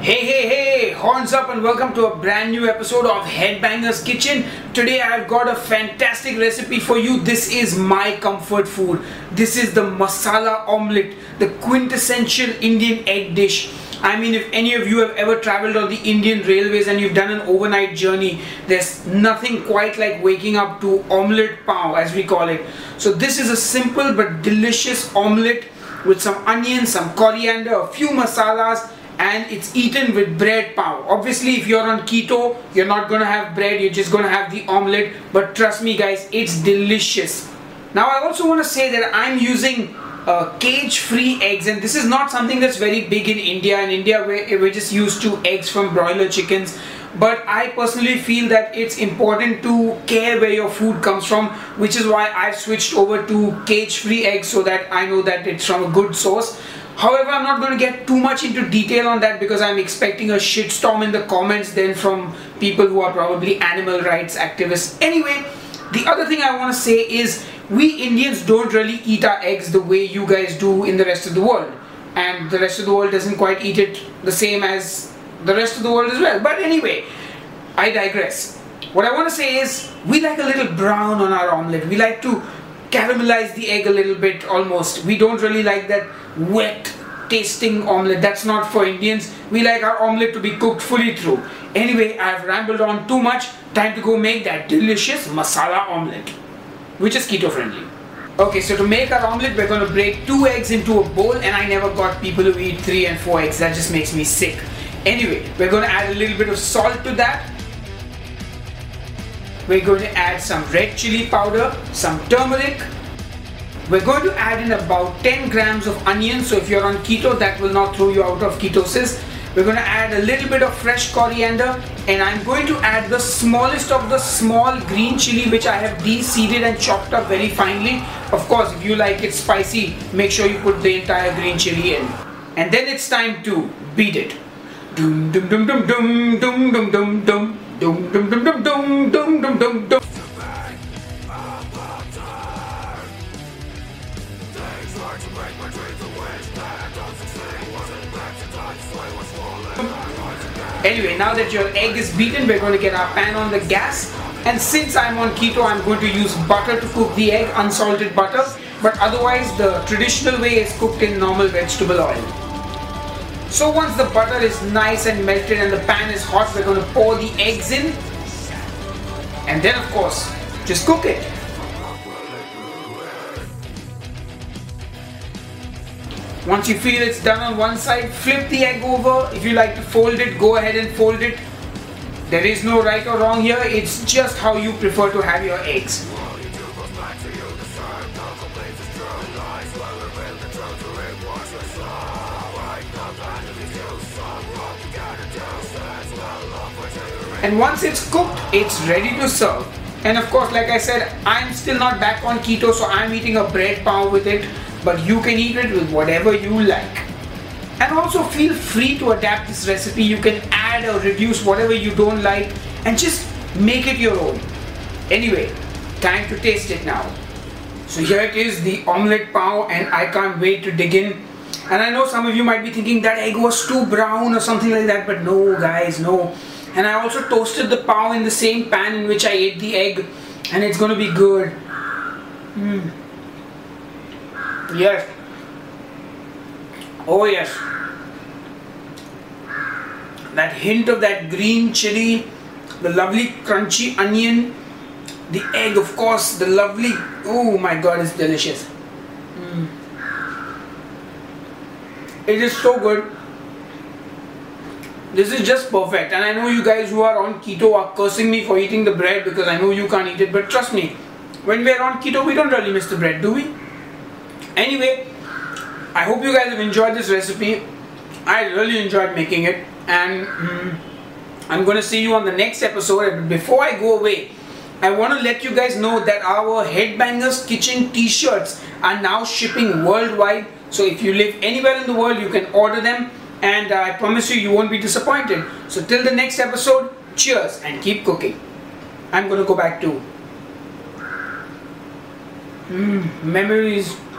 Hey, horns up and welcome to a brand new episode of Headbangers Kitchen. Today I've got a fantastic recipe for you. This is my comfort food. This is the masala omelette, the quintessential Indian egg dish. I mean, if any of you have ever traveled on the Indian railways and you've done an overnight journey, there's nothing quite like waking up to omelette pav, as we call it. So this is a simple but delicious omelette with some onions, some coriander, a few masalas, and it's eaten with bread pav. Obviously, if you're on keto, you're not gonna have bread, you're just gonna have the omelette. But trust me guys, it's delicious. Now I also want to say that I'm using cage-free eggs, and this is not something that's very big in India. In India, we're just used to eggs from broiler chickens. But I personally feel that it's important to care where your food comes from, which is why I've switched over to cage-free eggs so that I know that it's from a good source. However, I'm not going to get too much into detail on that because I'm expecting a shitstorm in the comments then from people who are probably animal rights activists. Anyway, the other thing I want to say is we Indians don't really eat our eggs the way you guys do in the rest of the world. And the rest of the world doesn't quite eat it the same as the rest of the world as well. But anyway, I digress. What I want to say is we like a little brown on our omelette. We like to caramelize the egg a little bit almost. We don't really like that wet tasting omelette. That's not for Indians. We like our omelette to be cooked fully through. Anyway, I've rambled on too much. Time to go make that delicious masala omelette, which is keto friendly. Okay, so to make our omelette, we're going to break 2 eggs into a bowl, and I never got people who eat 3 and 4 eggs. That just makes me sick. Anyway, we're going to add a little bit of salt to that. We're going to add some red chili powder, some turmeric. We're going to add in about 10 grams of onion. So if you're on keto, that will not throw you out of ketosis. We're going to add a little bit of fresh coriander, and I'm going to add the smallest of the small green chili which I have de-seeded and chopped up very finely. Of course, if you like it spicy, make sure you put the entire green chili in. And then it's time to beat it. Dum dum dum dum dum dum dum dum dum. Dum dum dum dum dum dum dum dum dum. Anyway, now that your egg is beaten, we're going to get our pan on the gas. And since I'm on keto, I'm going to use butter to cook the egg, unsalted butter. But otherwise, the traditional way is cooked in normal vegetable oil. So once the butter is nice and melted and the pan is hot, we're going to pour the eggs in. And then of course, just cook it. Once you feel it's done on one side, flip the egg over. If you like to fold it, go ahead and fold it. There is no right or wrong here, it's just how you prefer to have your eggs. And once it's cooked, it's ready to serve. And of course, like I said, I'm still not back on keto, so I'm eating a bread pav with it. But you can eat it with whatever you like. And also feel free to adapt this recipe. You can add or reduce whatever you don't like and just make it your own. Anyway, time to taste it now. So here it is, the omelette pav, and I can't wait to dig in. And I know some of you might be thinking that egg was too brown or something like that, but no guys, no. And I also toasted the pav in the same pan in which I ate the egg, and it's gonna be good. Yes. Oh yes. That hint of that green chili, the lovely crunchy onion, the egg of course, the lovely, oh my god, it's delicious. It is so good. This is just perfect, and I know you guys who are on keto are cursing me for eating the bread because I know you can't eat it, but trust me, when we are on keto we don't really miss the bread, do we? Anyway, I hope you guys have enjoyed this recipe. I really enjoyed making it, and I'm going to see you on the next episode. But before I go away, I want to let you guys know that our Headbangers Kitchen t-shirts are now shipping worldwide. So if you live anywhere in the world, you can order them, and I promise you, you won't be disappointed. So till the next episode, cheers and keep cooking. I'm going to go back to memories.